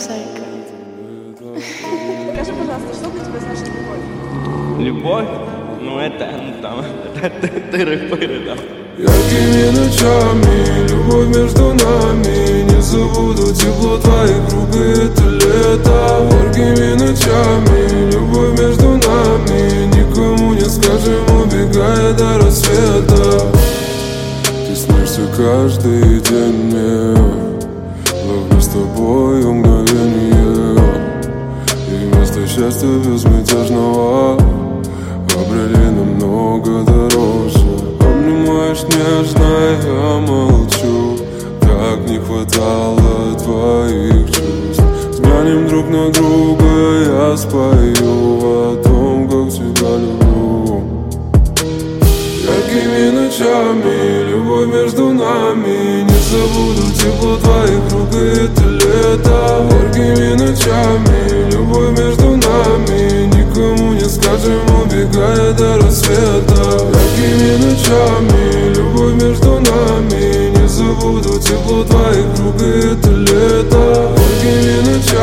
Psycho. Скажи, пожалуйста, что для тебя значит любовь? Любовь? Ну это, там, тыры-пыры, да. Яркими ночами, любовь между нами. Не забуду тепло твоих рук, это лето. Яркими ночами, любовь между нами. Никому не скажем, убегая до рассвета. Ты снишься каждый день мне. Ловлю с тобой мгновение. И вместо счастья безмятежного обрели намного дороже. Обнимаешь нежно, я молчу. Так не хватало твоих чувств. Взглянем друг на друга, я спою о том, как тебя люблю. Яркими ночами, любовь между нами. Не забуду тепло твоих рук, это лето. Яркими ночами, любовь между нами. Никому не скажем, убегая до рассвета. Яркими ночами, любовь между нами. Не забуду тепло твоих рук, это лето. Яркими ночами.